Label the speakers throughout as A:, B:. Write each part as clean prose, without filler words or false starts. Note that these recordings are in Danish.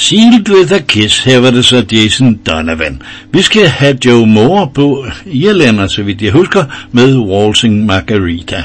A: Sealed with a Kiss, her var det så Jason Donovan. Vi skal have Joe Moore på irlænder, så vidt jeg husker, med Waltzing Margarita.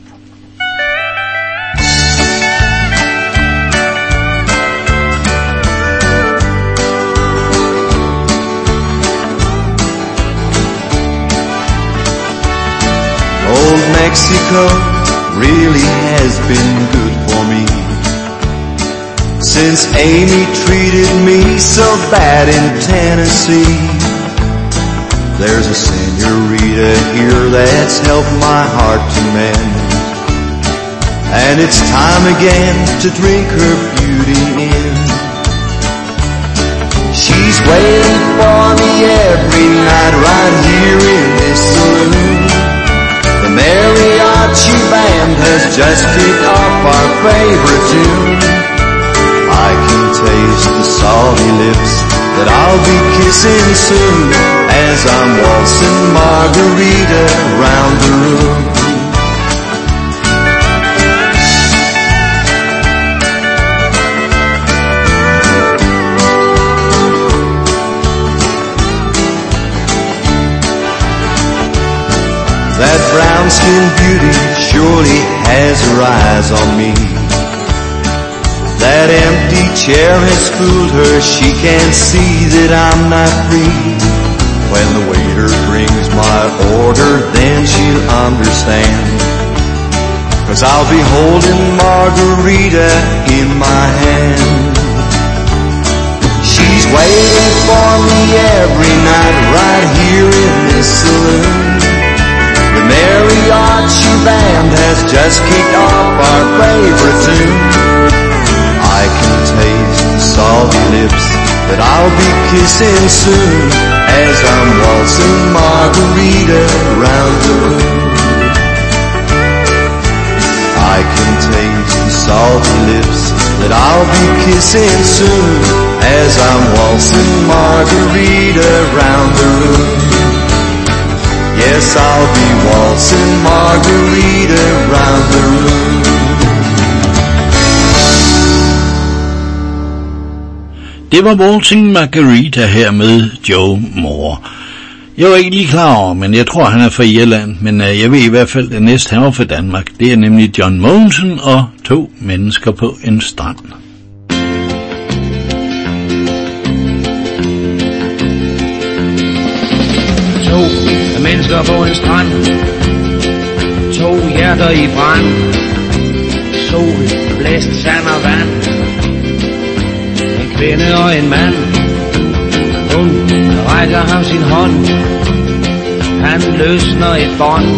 B: Old Mexico really has been good for me, since Amy treated me so bad in Tennessee. There's a senorita here that's helped my heart to mend, and it's time again to drink her beauty in. She's waiting for me every night right here in this saloon. The mariachi band has just kicked off our favorite tune. I can taste the salty lips that I'll be kissing soon, as I'm waltzing Margarita round the room. That brown-skinned beauty surely has her eyes on me. That empty chair has fooled her, she can't see that I'm not free. When the waiter brings my order, then she'll understand, 'cause I'll be holding Margarita in my hand. She's waiting for me every night right here in this saloon. The mariachi band has just kicked off our favorite tune. I can taste the salty lips that I'll be kissing soon, as I'm waltzing Margarita round the room. I can taste the salty lips that I'll be kissing soon, as I'm waltzing Margarita round the room. Yes, I'll be waltzing Margarita round the room.
A: Det var Waltzing Margarita her med Joe Moore. Jeg var ikke lige klar over, men jeg tror han er fra Irland, men jeg ved i hvert fald det næste han var fra Danmark. Det er nemlig John Mogensen og 2 mennesker på en strand.
C: Mennesker på en strand, 2 hjerter i brand, sol, blæst, sand og vand, en kvinde og en mand. Hun rækker ham sin hånd, han løsner et bånd.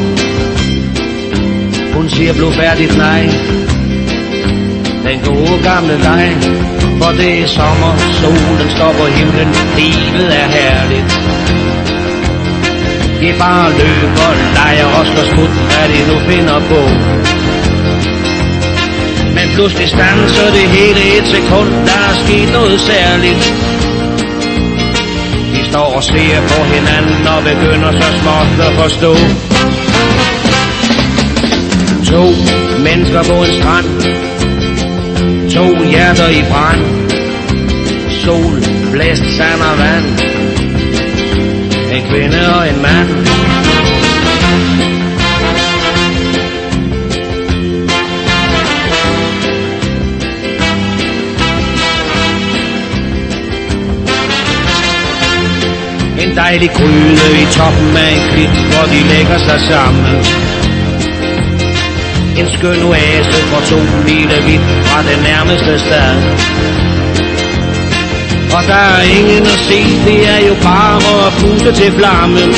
C: Hun siger blufærdigt nej, den gode gamle dig, for det er sommer, solen står på himlen, livet er herligt. De bare løber, leger og slår skud, hvad de nu finder på. Men pludselig standser det hele et sekund, der er sket noget særligt. De står og ser på hinanden og begynder så småt at forstå. 2 mennesker på en strand, 2 hjerter i brand, sol, blæst, sand og vand, en kvinde og en mand. En dejlig gryde i toppen af en klit, hvor de lægger sig sammen. En skøn oase, hvor solen hviler vidt fra den nærmeste stad. Og der er ingen at se, det er jo bare at puste til flammen.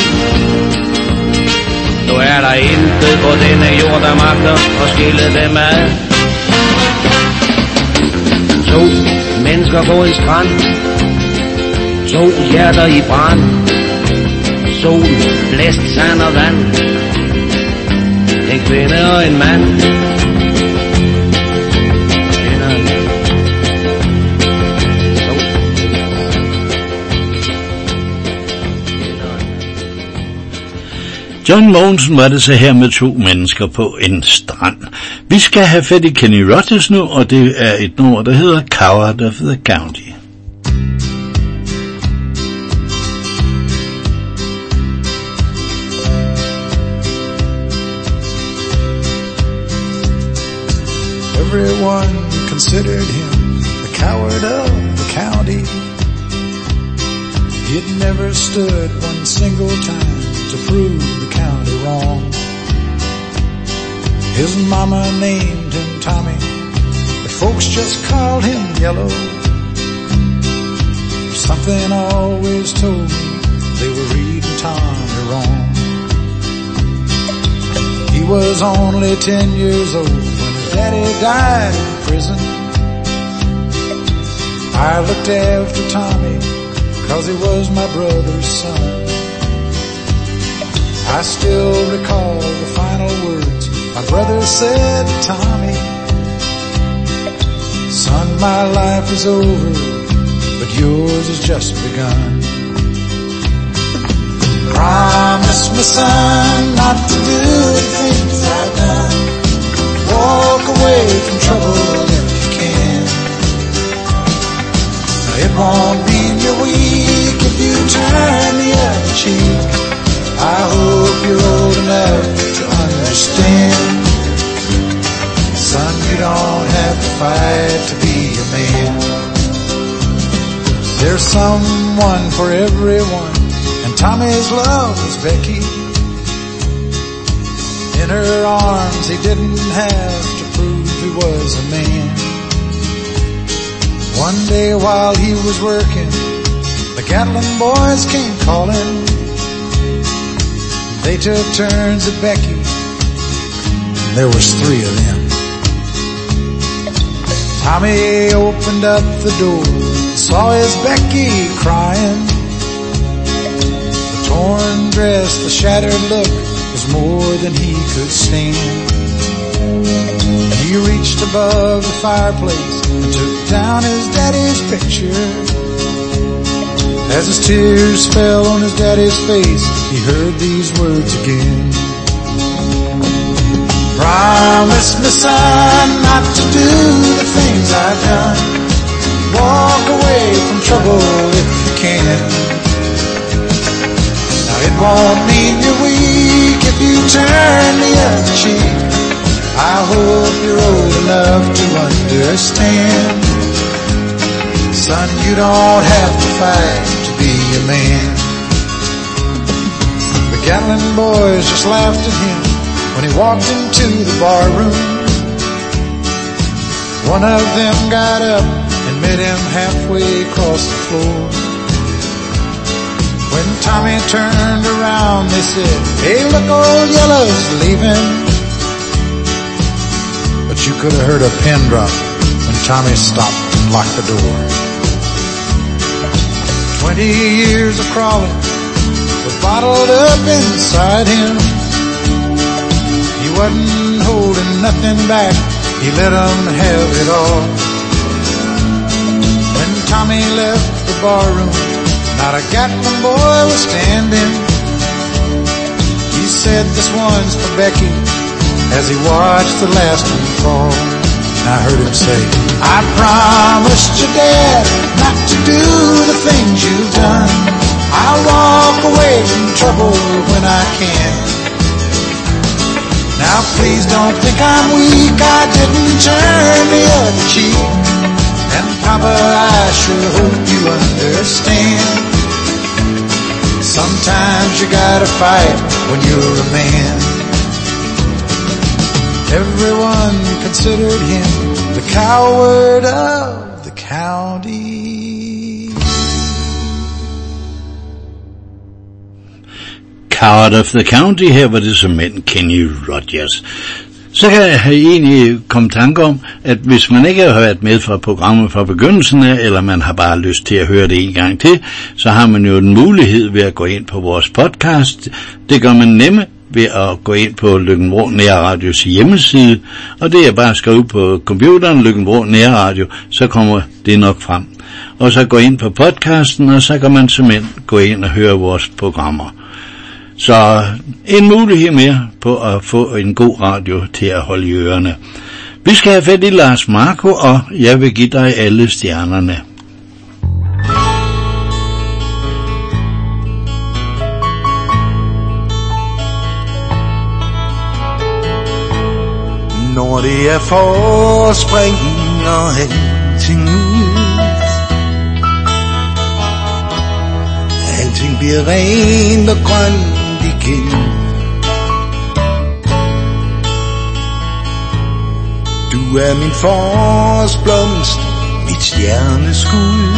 C: Nu er der intet på denne jord, der magter at skille dem ad. 2 mennesker på en strand, 2 hjerter i brand, sol, blæst, sand og vand, en kvinde og en mand.
A: John Mogensen var det så her med 2 mennesker på en strand. Vi skal have fat i Kenny Rogers nu, og det er et nummer, der hedder Coward of the County.
D: Everyone considered him the coward of the county. He'd never stood one single time to prove the county wrong. His mama named him Tommy, but folks just called him Yellow. Something always told me they were reading Tommy wrong. He was only 10 years old when his daddy died in prison. I looked after Tommy 'cause he was my brother's son. I still recall the final words my brother said to Tommy. Son, my life is over, but yours has just begun. Promise me, son, not to do the things I've done. Walk away from trouble if you can. Now, it won't mean you're weak if you turn the other cheek. I hope you're old enough to understand. Son, you don't have to fight to be a man. There's someone for everyone, and Tommy's love was Becky. In her arms he didn't have to prove he was a man. One day while he was working, the Gatlin boys came calling. They took turns at Becky, and there was 3 of them. Tommy opened up the door, saw his Becky crying. The torn dress, the shattered look was more than he could stand. He reached above the fireplace and took down his daddy's picture. As his tears fell on his daddy's face, he heard these words again. Promise me, son, not to do the things I've done. Walk away from trouble if you can. Now, it won't mean you're weak if you turn the other cheek. I hope you're old enough to understand. Son, you don't have to fight to be a man. The Gatlin boys just laughed at him when he walked into the bar room. One of them got up and met him halfway across the floor. When Tommy turned around, they said, "Hey, look, old Yellow's leaving." But you could have heard a pin drop when Tommy stopped and locked the door. 20 years of crawling was bottled up inside him. He wasn't holding nothing back, he let 'em have it all. When Tommy left the barroom, not a Gatlin boy was standing. He said, "This one's for Becky," as he watched the last one fall. And I heard him say, "I promised your dad not to do the things you've done. I'll walk away from trouble when I can. Now please don't think I'm weak, I didn't turn the other cheek. And Papa, I sure hope you understand. Sometimes you gotta fight when you're a man." Everyone considered him the coward of the county.
A: Coward of the County, her var det såmænd Kenny Rogers. Så kan jeg egentlig komme tanke om, at hvis man ikke har hørt med fra programmet fra begyndelsen af, eller man har bare lyst til at høre det en gang til, så har man jo en mulighed ved at gå ind på vores podcast. Det gør man nemme ved at gå ind på Løkken-Vrå Nærradios hjemmeside, og det er bare at skrive på computeren Løkken-Vrå Nærradio, så kommer det nok frem. Og så gå ind på podcasten, og så kan man simpelthen gå ind og høre vores programmer. Så en mulighed mere på at få en god radio til at holde i ørerne. Vi skal have fat i Lars Marco, og jeg vil give dig alle stjernerne.
E: når det er forspring og alting ud. Alting bliver rent og grønt igen. Du er min forårsblomst, mit stjerneskud.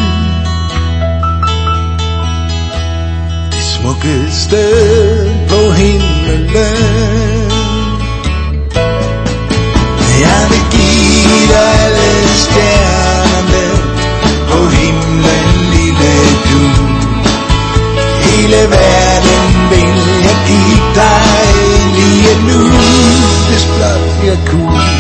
E: Det smukkeste på himmelen. Jeg vil give dig alle stjernerne på himlen, lille du. Hele verden vil jeg give dig lige nu, hvis blot jeg kunne.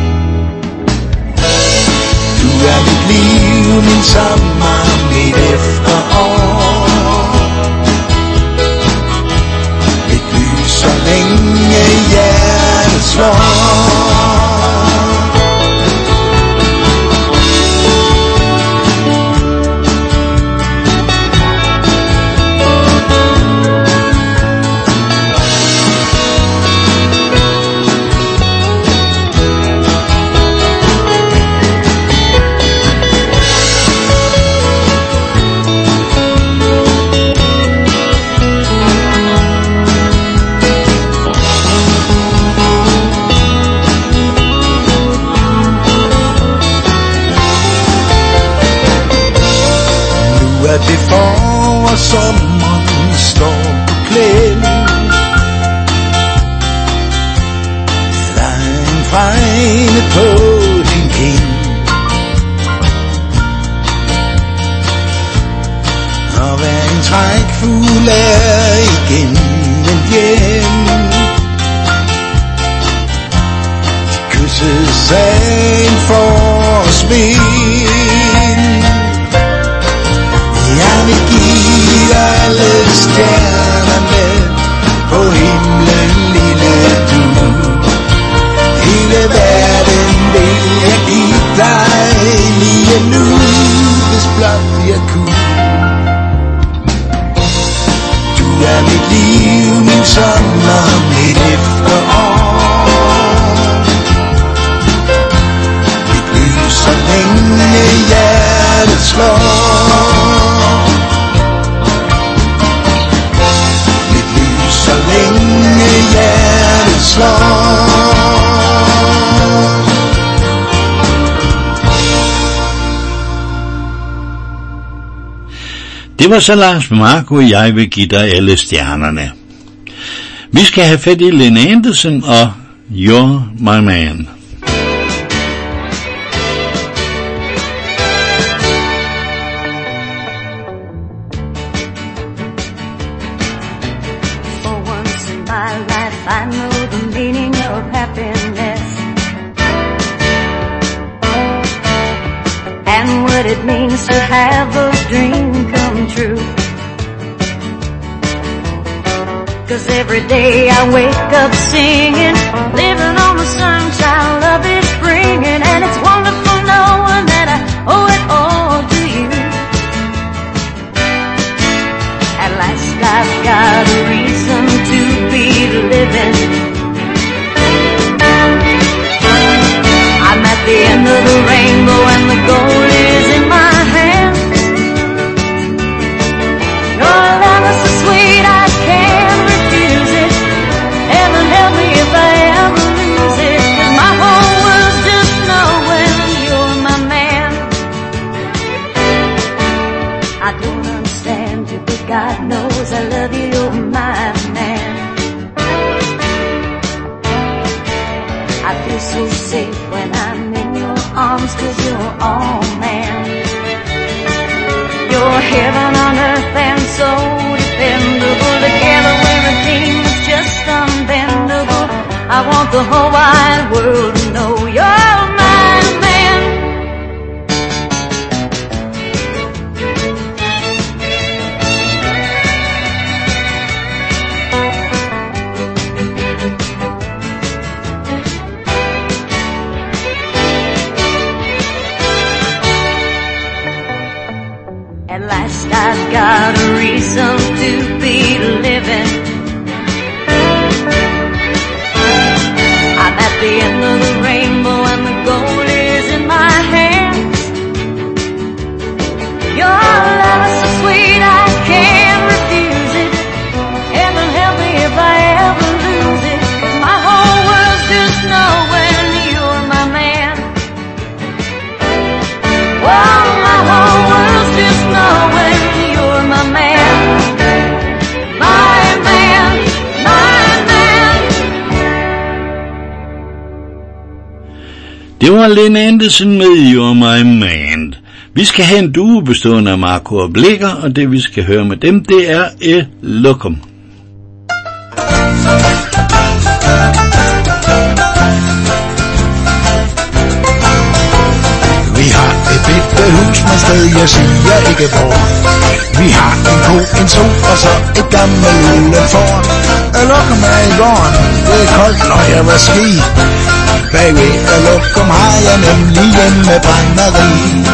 E: Du er mit liv, min sommer, mit efterår. Mit lys, så længe hjertet slår. Det forår, sommeren står på klem. Der er en fregne på din kind, og hver en trækfugl er igen vendt hjem. De kysses af en forårsvind. Jeg vil give dig alle stjernerne på himlen, lille du. Hele verden vil jeg give dig lige nu, hvis blot jeg kunne. Du er mit liv, min sommer, mit efterår. Mit lys, så længe hjertet slår. Så længe hjertet slår.
A: Det var så Lars Marco, jeg vil give dig alle stjernerne. Vi skal have fat i Lynn Anderson og You're My Man.
F: I know the meaning of happiness and what it means to have a dream come true. 'Cause every day I wake up singing, living on the sunshine love is bringing, and it's wonderful knowing that I owe it all to you. At last I've got a reason to be living. I'm at the end of the rainbow and the goal is in my hands. Your love is so sweet I can't refuse it. Heaven help me if I ever lose it, 'cause my whole world's just knowing you're my man. I don't understand you, but God knows I love you, you're my man. I feel so safe when I'm in your arms, 'cause you're all man. You're heaven on earth and so dependable. Together we're a team that's just unbendable. I want the whole wide world to know you're my man. At last I've got a reason to be living. I'm at the end of the rainbow
A: Det var Lynn Anderson med You're My Man. Vi skal have en duo bestående af Marco og Blikker, og det vi skal høre med dem, det er Locum.
E: Vi har et bitte hus med sted, jeg siger ikke hvor. Vi har en ko, en so og så et gammelt uleforn. Locum er i gården, det er koldt, når jeg var ski. Bagved Locum har jeg nemlig hjemme brænderi.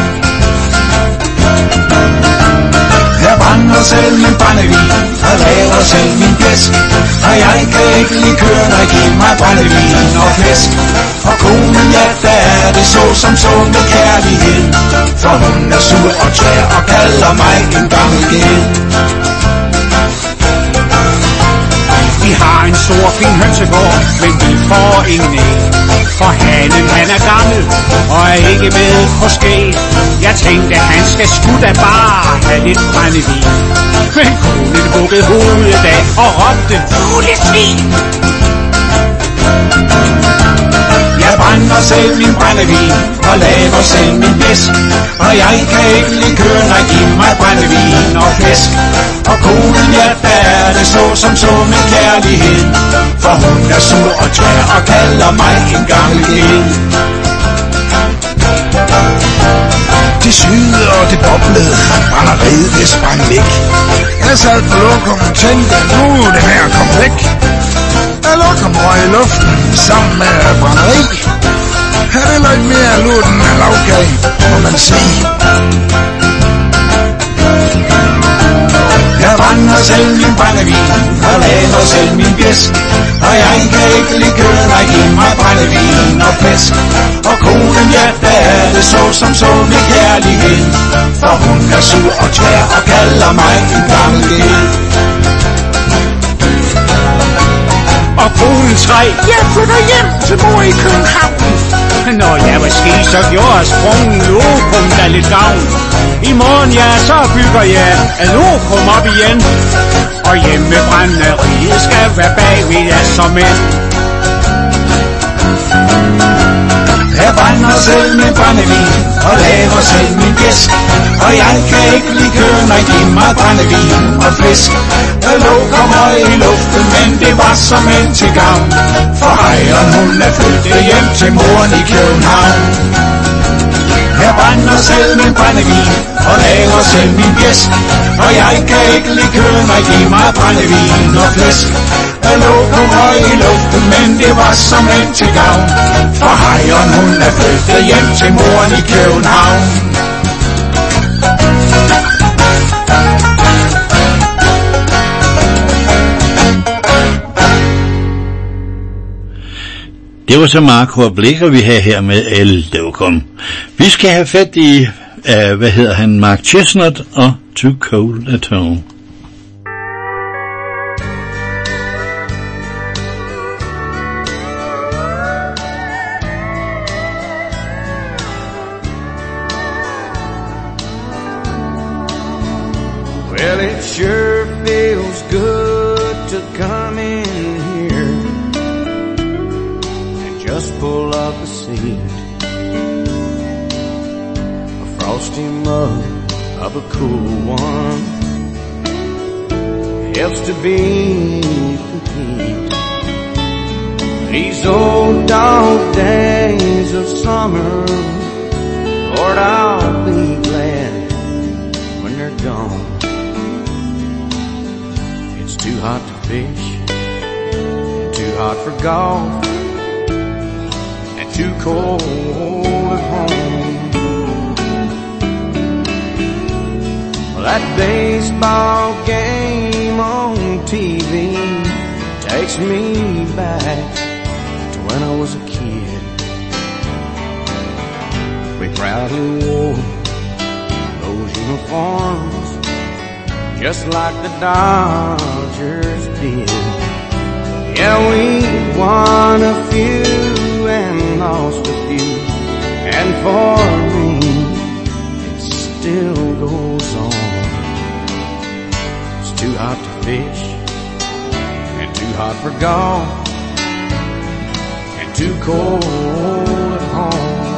E: Jeg brænder selv min brændevin og laver selv min flæsk. Og jeg kan ikke lide køre, når jeg giver mig brændevin og flæsk. Og konen, ja, der er det som så med kærlighed. For hun er sur og tvær og kalder mig en gammel ged.
G: Vi har en stor fin hønsegård, men vi får ingen æg. For hanen han er gammel og er ikke med på skæg. Jeg tænkte han skal sgu da bare have lidt brændevin. Men konen bukkede hovedet af og råbte fuglesvin. Jeg brænder selv min brændevin og laver selv min flæsk. Og jeg kan ikke lide køre, når jeg giver mig brændevin og flæsk. Og konen, ja, der er det så med kærlighed. For hun er sur og tvær og kalder mig en gammel ged. Det syede og det boblede, brænderiet det sprang væk. Jeg sad på Locum og tænkte, nu er det her kom væk. Locum røg i luften sammen med brænderi. Han er lidt mere luten af lavkage, må man sige. Jeg brænder selv min brændevin og laver selv min blæsk. Og jeg kan ikke lide køre, når jeg giver mig brændevin og flæsk. Og konen, ja, der er det så med kærlighed. For hun er sur og tvær og kalder mig en gammel ged. Og konen skreg, jeg flytter hjem til mor i København. Når jeg var ski, så gjorde sprungen Locum da lidt gavn. I morgen, ja, så bygger jeg Locum op igen. Og hjemme brænderiet skal være bagved af som mænd. Jeg brænder selv min brændevin og laver selv min gæsk. Og jeg kan ikke lide køre, når jeg giver mig brændevin og flæsk. Locum høj i luften, men det var som en til gavn. For ejeren hun er flyttet hjem til moren i København. Jeg brænder selv min brændevin og laver selv min gæst. Og jeg kan ikke lide køre, når jeg giver mig brændevin og flæsk. Locum høj i luften, men det var som en til gavn. For ejeren hun er flyttet hjem til moren i København.
A: Det var så Marco og Blikker, vi har her med Locum. Vi skal have fat i, Mark Chesnutt og Too Cold at Home.
B: Well, it sure feels good to come in here and just pull up a seat. A frosty mug of a cool one helps to beat the heat. These old dog days of summer, Lord, I'll be glad when they're gone. Too hot to fish, too hot for golf, and too cold at home. Well, that baseball game on TV takes me back to when I was a kid. We proudly wore those uniforms just like the Dodgers did. Yeah, we won a few and lost a few, and for me, it still goes on. It's too hot to fish, and too hot for golf, and too cold at home.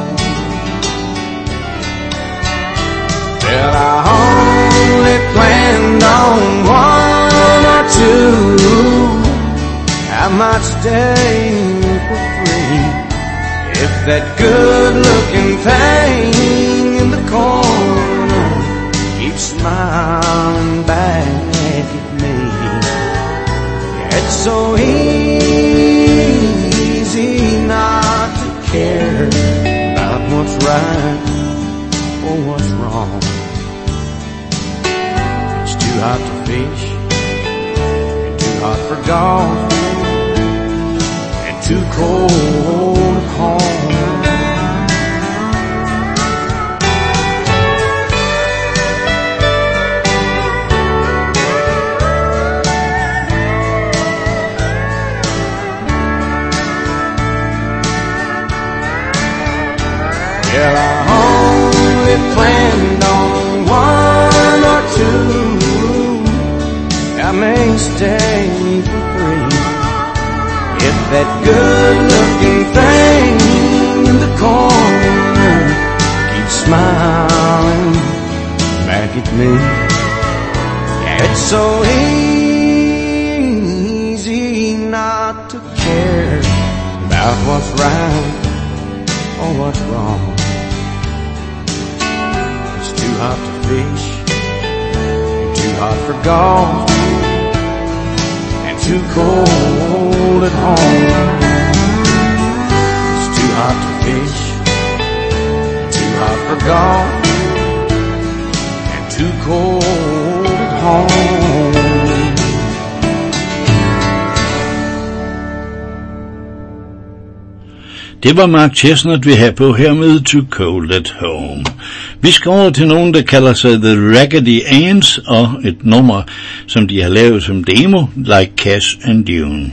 B: might stay for free if that good-looking thing in the corner keeps smiling back at me. It's so easy not to care about what's right or what's wrong. It's too hot to fish, and too hot for golf, and too cold at home. Well, I only planned on one or two. I may stay for free if that good-looking thing in the corner keeps smiling back at me. Yeah, it's so easy not to care about what's right or what's wrong. Too hot to fish, and too hot for golf, and too cold at home. It's too hot to fish, too hot for golf, and too cold at home.
A: Det var Mark Chesnutt, vi havde på her med Too Cold at Home. Vi skal over til nogen, der kalder sig The Raggedy Anns, og et nummer, som de har lavet som demo, Like Cash and Dune.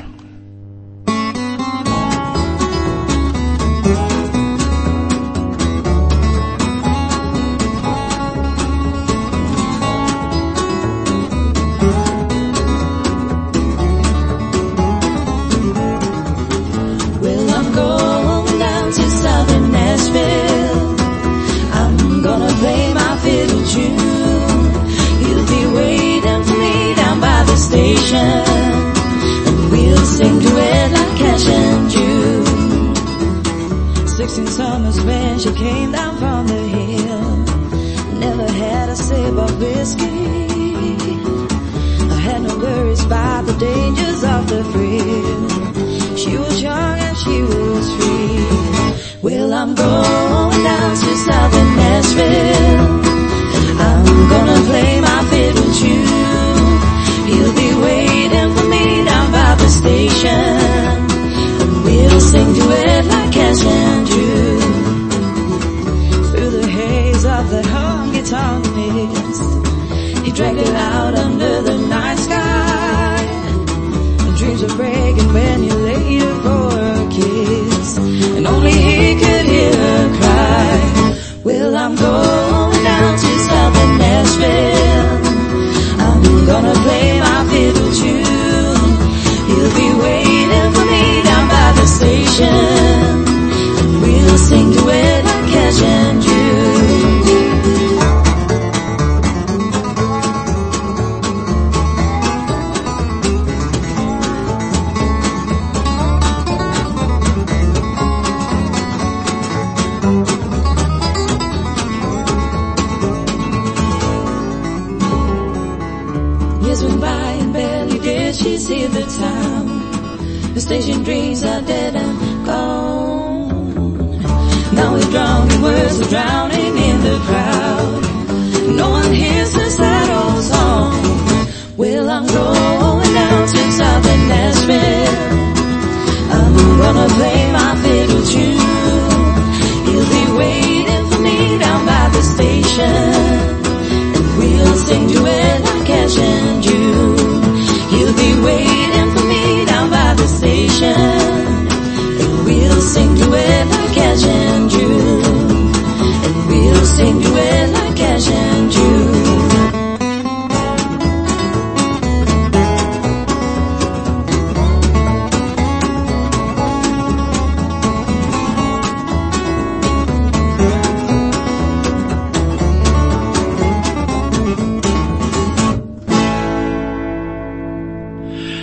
H: Sing to it like Cash and June, and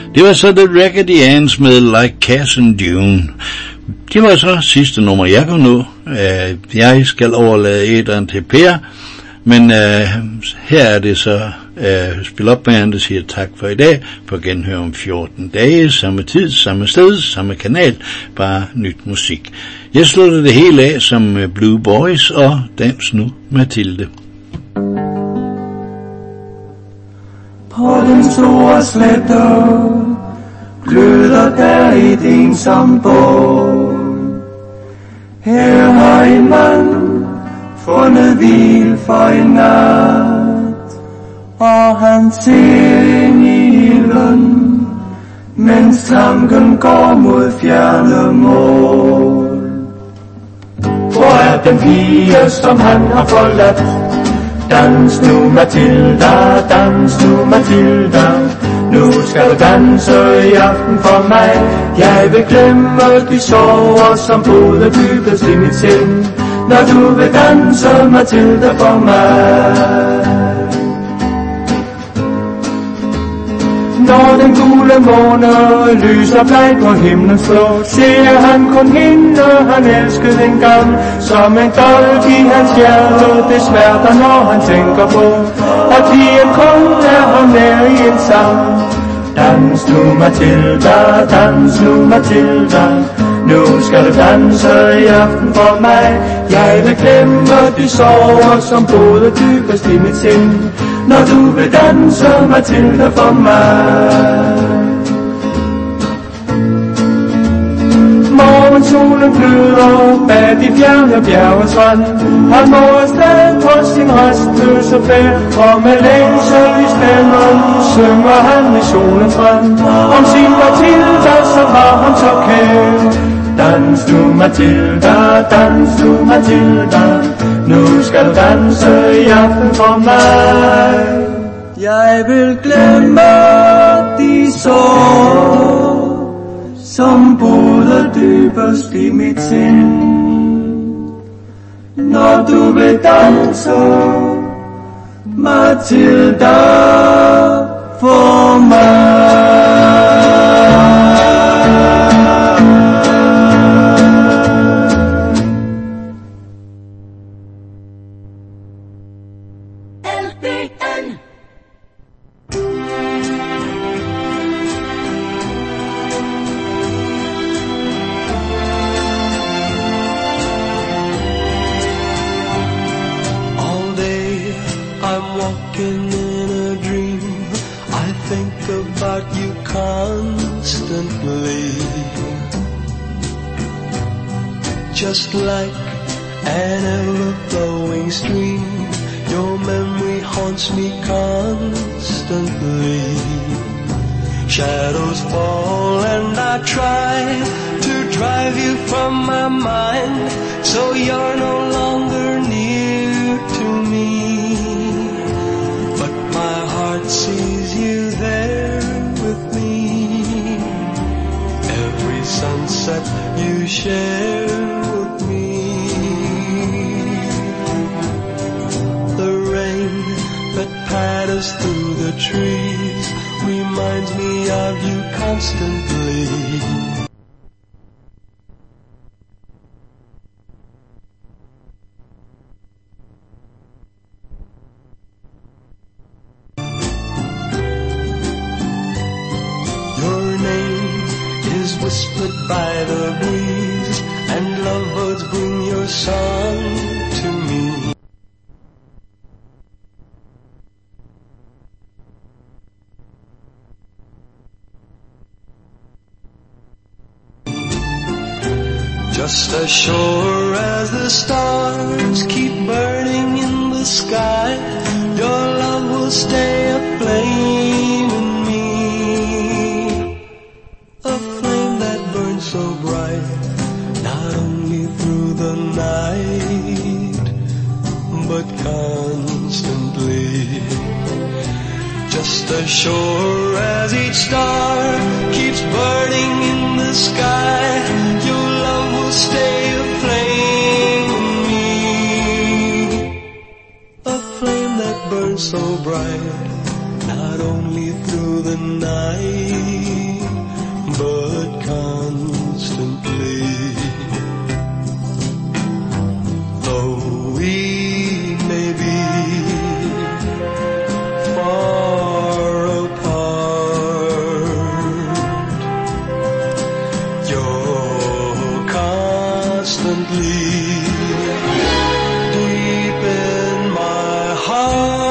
A: Det var så The Raggedy Anns med Like Cass and Dune. Det var så sidste nummer, jeg kunne nå. Jeg skal overlade æderen til Per, men her er det så Spil Op Band, der siger tak for i dag. På genhør om 14 dage, samme tid, samme sted, samme kanal, bare nyt musik. Jeg slutter det hele af som Blue Boys og Dans Nu Mathilde.
H: På den store slette gløder der et ensomt bål. Her har en mand fundet hvil for en nat, og han ser ind i ilden, mens tanken går mod fjerne mål. Hvor er den pige, som han har forladt? Dans nu Mathilda, dans nu Mathilda. Nu skal du danse i aften for mig. Jeg vil glemme de sorger, som boede dybest i mit sind, når du vil danse Mathilda for mig. Når den gule måne lyser bleg på himlen slå, ser han kun hende, han elskede engang. Som en dolk i hans hjerte, det smerter når han tænker på, at pigen kun er ham nær i en sang. Dans nu Mathilda, dans nu Mathilda. Nu skal du danse i aften for mig. Jeg vil glemme de sorger, som boede dybest i mit sind, når du vil danse Mathilda for mig. Morgensolen gløder bag de fjerne bjerges rand. Han må afsted på sin restløse færd, og med længsel i stemmen synger han i solens rand om sin Mathilda, som var ham så kær. Dans nu Mathilda, dans nu Mathilda. Nu skal du danse i aften for mig. Jeg vil glemme de sår, som boede dybest i mit sind, når du vil danse Mathilda for mig.
I: Just like an ever-flowing stream, your memory haunts me constantly. Shadows fall and I try to drive you from my mind, so you're no longer near to me. But my heart sees you there with me. Every sunset you share with me. The rain that patters through the trees reminds me of you constantly. Your name is whispered by the breeze, and lovebirds bring your song to me. Just as sure as the stars keep burning in the sky, your love will stay aflame in me. A flame that burns so bright, not only through the night, but constantly. Just as sure as each star keeps burning in the sky, your love will stay aflame in me. A flame that burns so bright, not only through the night, but constantly. Though we may be far apart, you're constantly deep in my heart.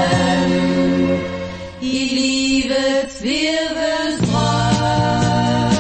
J: livets virvelstrøm.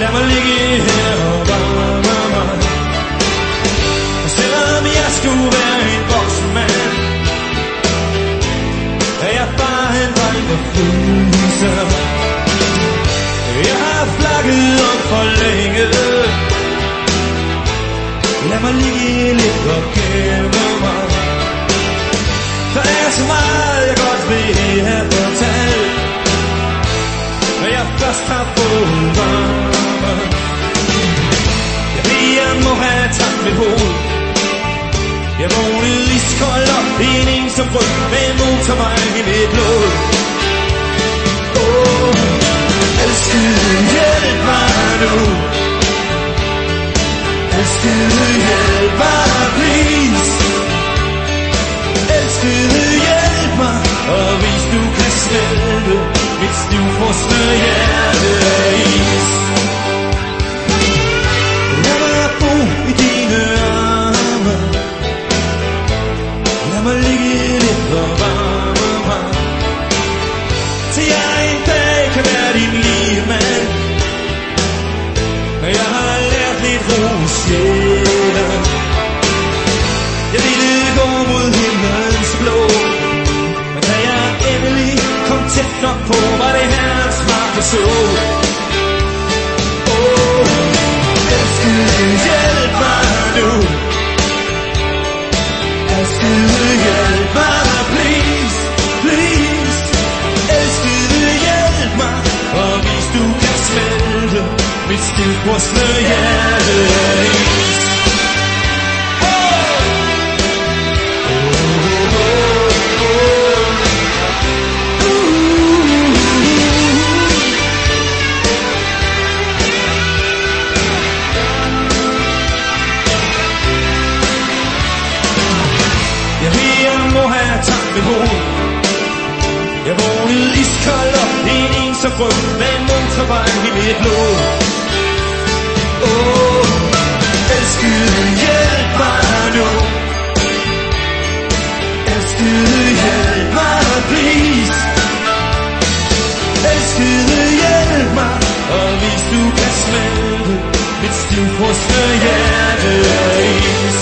J: lad mig ligge her og varme mig. Og selvom jeg skulle være en voksen mand, er jeg bare en dreng på følelser. Jeg har flakket om for længe. Lad mig ligge lidt og gemme mig. Der er så meget jeg godt vil have fortalt, når jeg først har fået varme. Jeg ved jeg må have tabt mit hoved. Jeg vågnede iskold op i en ensom grød med motorvej i mit blod. Elskede hjælp mig nu. Elskede hjælp mig please. Elskede hjælp mig, og hvis du kan smelte mit stivfrosne hjerte af is. Lad mig bo i dine arme. Lad mig ligge lidt og varme mig, til jeg en dag kan være din lige mand. Jeg har lært lidt ro i sjælen. Jeg ville gå mod himlens blå, men da jeg endelig kom tæt nok på, var det her smart at så. Elskede hjælp mig nu. Elskede hjælp mig please, please. Elskede hjælp mig, og hvis du kan smelte mit stivfrosne hjerte af is. Jeg vågnede iskold op i en ensom grød med en motorvej i mit blod. Elskede hjælp mig nu. Elskede hjælp mig please. Elskede hjælp mig, og hvis du kan smelte mit stivfrosne hjerte af is.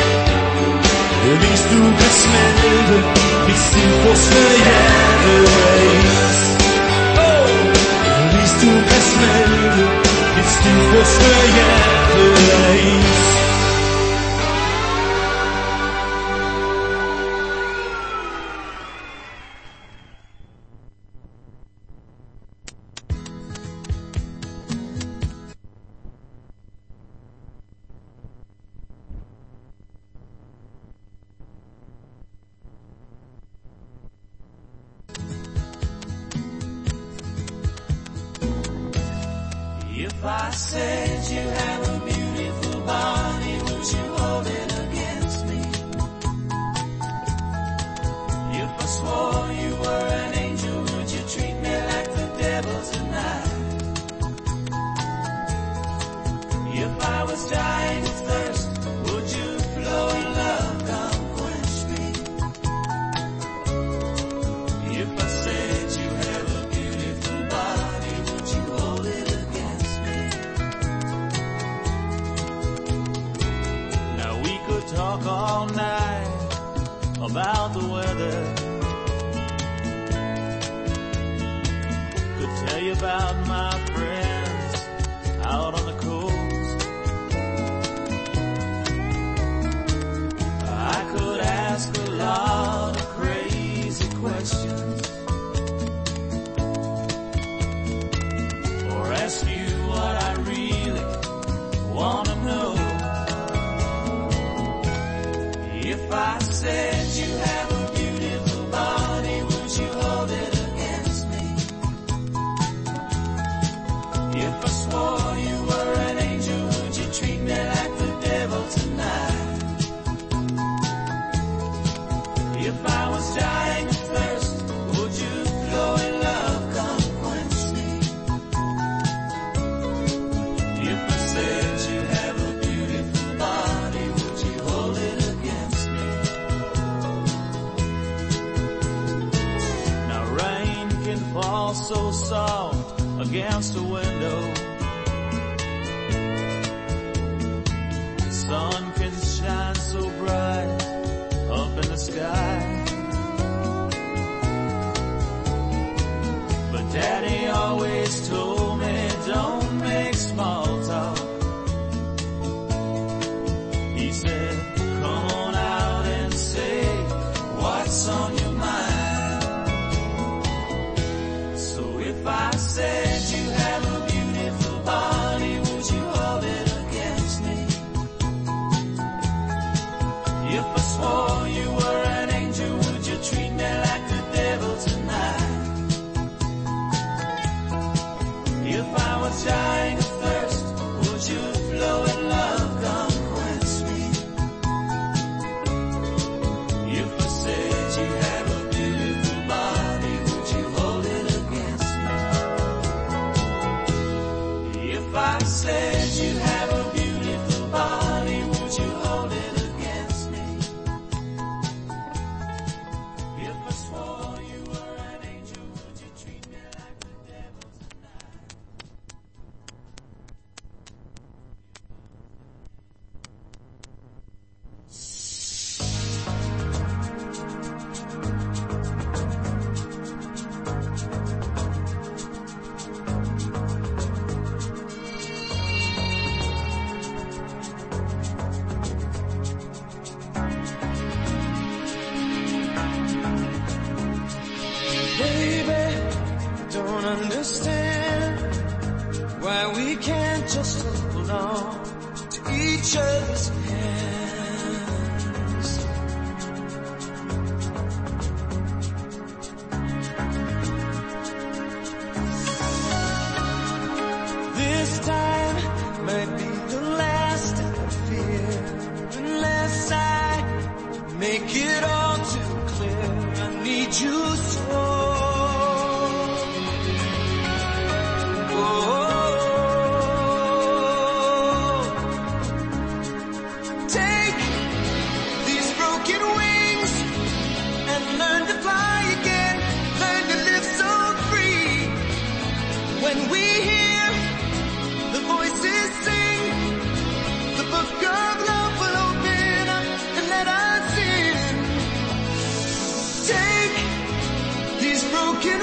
J: Hvis du kan smelte mit stivfrosne hjerte af is. Hvis du kan smelte mit stivfrosne hjerte af is.
K: If I said you have a beautiful body, would you hold it against me? If I swore you were an angel, would you treat me like the devil tonight? If I was dying of thirst, would you flow in love, come quench me? If I said you have a beautiful body, would you hold it against me? Now we could talk all night about the weather. Could tell you about my friends out on the coast. I could ask a lot of crazy questions, or ask you what I really want to know. If I said you have a beautiful body, would you hold it against me? If I swore you were an angel, would you treat me like the devil tonight? If I was dying of thirst, would you flow in love, come quench me? If I said you have a beautiful body, would you hold it against me? Now rain can fall so soft against a window, said you have a beautiful body, won't you hold it against me? If I swore you were an angel, would you treat me like the devil tonight?
I: Baby, don't understand why we can't just hold on to each other's hands. This time might be the last I fear, unless I make it all too clear. I need you so. Take these broken wings and learn to fly again. Learn to live so free. When we hear the voices sing, the book of love will open up and let us in. Take these broken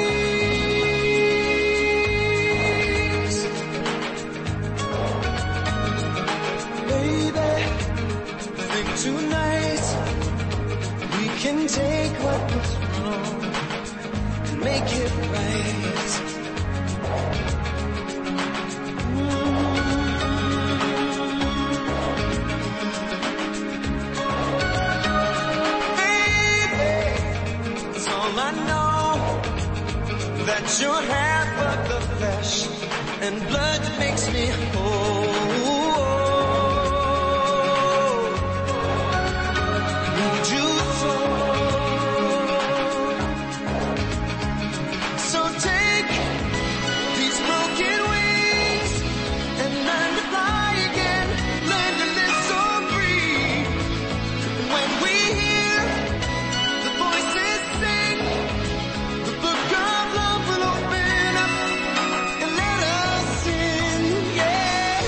I: wings. Baby, think tonight we can take what was wrong and make it right. Baby, that's all I know, that you're half of the flesh and blood that makes me whole. Need you so. So take these broken wings and learn to fly again. Learn to live so free. When we hear the voices sing, the book of love will open up and let us in. Yeah,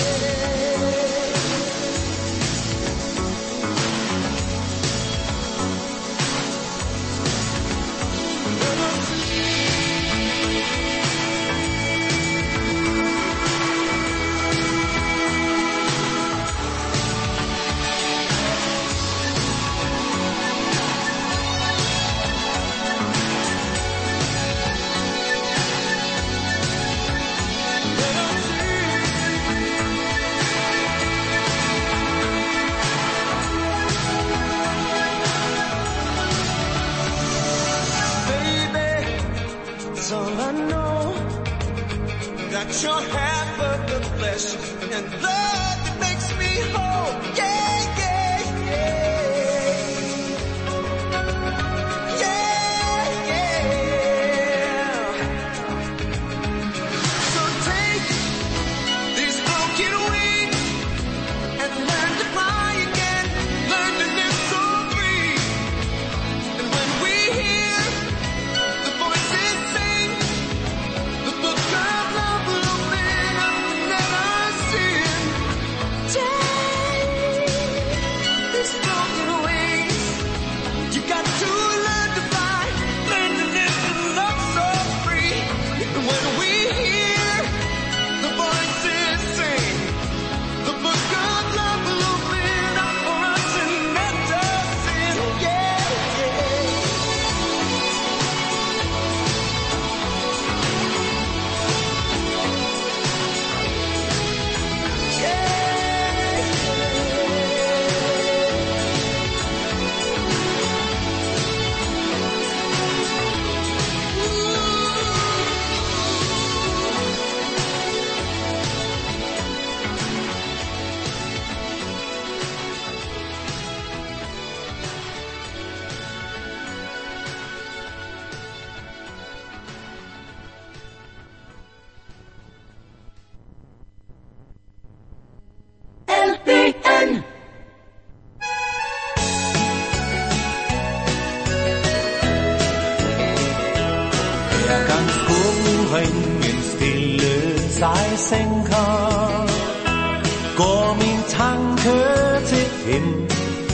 I: baby, that's all I know, that you're half of the flesh and blood that makes me whole. Yeah, yeah, yeah. Yeah, yeah. So take these broken wings and learn to fly again. Learn to live so free. And when we hear the voices sing, the book of love will open up and let us in. Take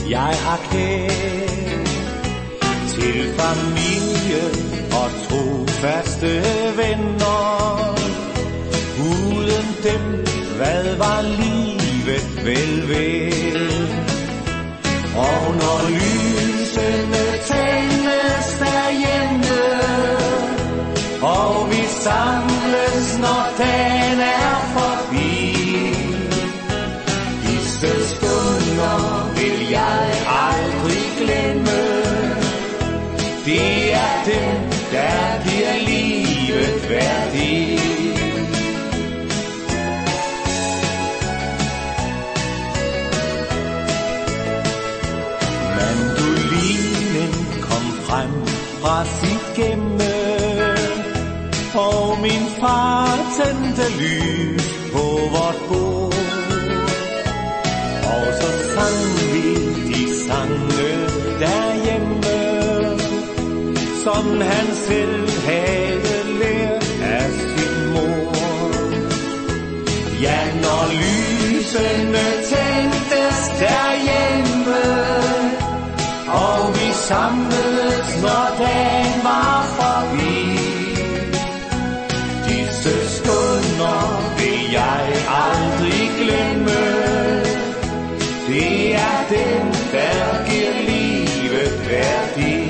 L: jeg har kær. Til familie og trofaste venner. Uden dem, hvad var livet vel vel? Og når lysene tændes derhjemme, og vi samles, når dagen er forbi, disse stunder vil jeg aldrig glemme. Det er dem, der giver livet værdi. Mandolinen kom frem fra sit gemme, og min far tændte lys på vort bord. Og så sang vi de sange derhjemme, som han selv havde lært af sin mor. Ja, når lysene tændtes derhjemme, og vi samledes, når dagen var forbi, disse stunder vil jeg aldrig glemme. Det er dem, der giver livet værdi.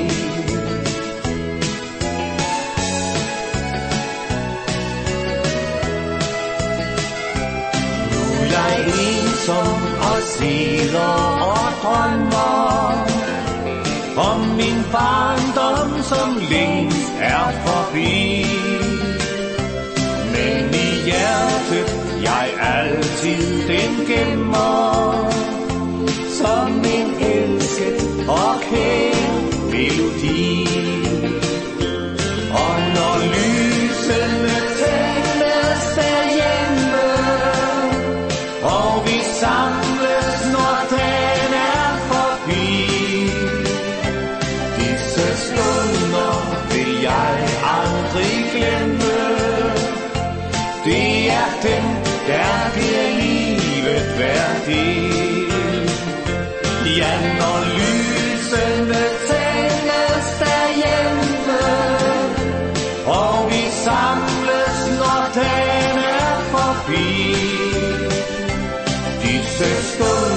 L: Jeg ensom og sidder og drømmer om min barndom, som længst er forbi. Men i hjertet jeg altid den gemmer, som en elsket og kær melodi. Og når lysene tændes derhjemme, og vi samles, når dagen er forbi, disse stunder vil jeg aldrig glemme. Det er dem, der giver livet værdi. Ja, når lysene tændes derhjemme, og vi samles, når dagen er forbi, disse stunder